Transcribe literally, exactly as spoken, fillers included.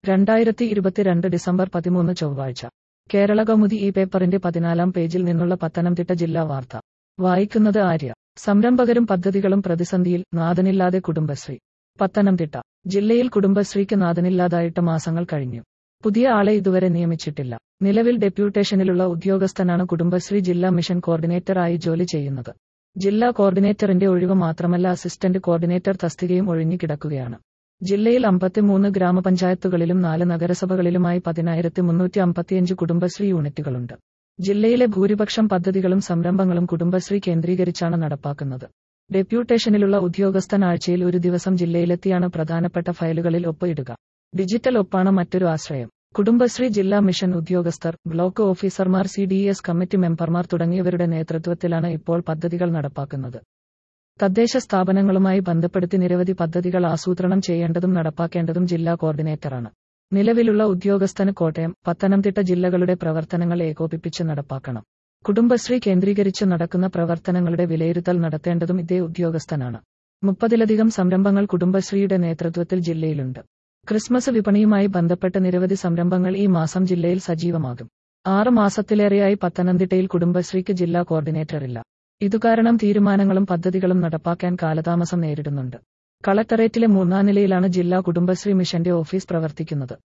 രണ്ടായിരത്തി ഇരുപത്തിരണ്ട് ഡിസംബർ പതിമൂന്ന് ചൊവ്വാഴ്ച കേരളകൗമുദി ഈ പേപ്പറിന്റെ പതിനാലാം പേജിൽ നിന്നുള്ള പത്തനംതിട്ട ജില്ലാ വാർത്ത വായിക്കുന്നത് ആര്യ. സംരംഭകരും പദ്ധതികളും പ്രതിസന്ധിയിൽ, നാഥനില്ലാതെ കുടുംബശ്രീ. പത്തനംതിട്ട ജില്ലയിൽ കുടുംബശ്രീക്ക് നാഥനില്ലാതായിട്ട് മാസങ്ങൾ കഴിഞ്ഞു. പുതിയ ആളെ ഇതുവരെ നിയമിച്ചിട്ടില്ല. നിലവിൽ ഡെപ്യൂട്ടേഷനിലുള്ള ഉദ്യോഗസ്ഥനാണ് കുടുംബശ്രീ ജില്ലാ മിഷൻ കോർഡിനേറ്റർ ആയി ജോലി ചെയ്യുന്നത്. ജില്ലാ കോർഡിനേറ്ററിന്റെ ഒഴിവ് മാത്രമല്ല അസിസ്റ്റന്റ് കോർഡിനേറ്റർ തസ്തികയും ഒഴിഞ്ഞു കിടക്കുകയാണ്. ജില്ലയിൽ അമ്പത്തിമൂന്ന് ഗ്രാമപഞ്ചായത്തുകളിലും നാല് നഗരസഭകളിലുമായി പതിനായിരത്തി മുന്നൂറ്റി അമ്പത്തിയഞ്ച് കുടുംബശ്രീ യൂണിറ്റുകളുണ്ട്. ജില്ലയിലെ ഭൂരിപക്ഷം പദ്ധതികളും സംരംഭങ്ങളും കുടുംബശ്രീ കേന്ദ്രീകരിച്ചാണ് നടപ്പാക്കുന്നത്. ഡെപ്യൂട്ടേഷനിലുള്ള ഉദ്യോഗസ്ഥൻ ആഴ്ചയിൽ ഒരു ദിവസം ജില്ലയിലെത്തിയാണ് പ്രധാനപ്പെട്ട ഫയലുകളിൽ ഒപ്പിടുക. ഡിജിറ്റൽ ഒപ്പാണ് മറ്റൊരു ആശ്രയം. കുടുംബശ്രീ ജില്ലാ മിഷൻ ഉദ്യോഗസ്ഥർ, ബ്ലോക്ക് ഓഫീസർമാർ, സി ഡി എസ് കമ്മിറ്റി മെമ്പർമാർ തുടങ്ങിയവരുടെ നേതൃത്വത്തിലാണ് ഇപ്പോൾ പദ്ധതികൾ നടപ്പാക്കുന്നത്. തദ്ദേശ സ്ഥാപനങ്ങളുമായി ബന്ധപ്പെടുത്തി നിരവധി പദ്ധതികൾ ആസൂത്രണം ചെയ്യേണ്ടതും നടപ്പാക്കേണ്ടതും ജില്ലാ കോർഡിനേറ്ററാണ്. നിലവിലുള്ള ഉദ്യോഗസ്ഥന് കോട്ടയം, പത്തനംതിട്ട ജില്ലകളുടെ പ്രവർത്തനങ്ങൾ ഏകോപിപ്പിച്ച് നടപ്പാക്കണം. കുടുംബശ്രീ കേന്ദ്രീകരിച്ച് നടക്കുന്ന പ്രവർത്തനങ്ങളുടെ വിലയിരുത്തൽ നടത്തേണ്ടതും ഇതേ ഉദ്യോഗസ്ഥനാണ്. മുപ്പതിലധികം സംരംഭങ്ങൾ കുടുംബശ്രീയുടെ നേതൃത്വത്തിൽ ജില്ലയിലുണ്ട്. ക്രിസ്മസ് വിപണിയുമായി ബന്ധപ്പെട്ട് നിരവധി സംരംഭങ്ങൾ ഈ മാസം ജില്ലയിൽ സജീവമാകും. ആറ് മാസത്തിലേറെയായി പത്തനംതിട്ടയിൽ കുടുംബശ്രീക്ക് ജില്ലാ കോർഡിനേറ്ററില്ല. ഇതുകാരണം തീരുമാനങ്ങളും പദ്ധതികളും നടപ്പാക്കാൻ കാലതാമസം നേരിടുന്നുണ്ട്. കളക്ടറേറ്റിലെ മൂന്നാം നിലയിലാണ് ജില്ലാ കുടുംബശ്രീ മിഷന്റെ ഓഫീസ് പ്രവർത്തിക്കുന്നത്.